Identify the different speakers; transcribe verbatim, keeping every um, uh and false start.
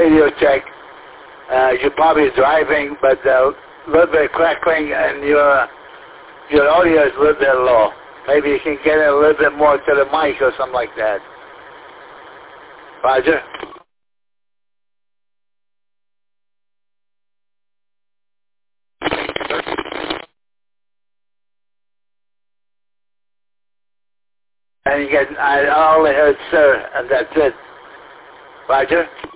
Speaker 1: radio check. Uh, you're probably driving, but a little bit crackling, and your your audio is a little bit low. Maybe you can get it a little bit more to the mic or something like that. Roger. And you get, I only heard sir, and that's it. Roger.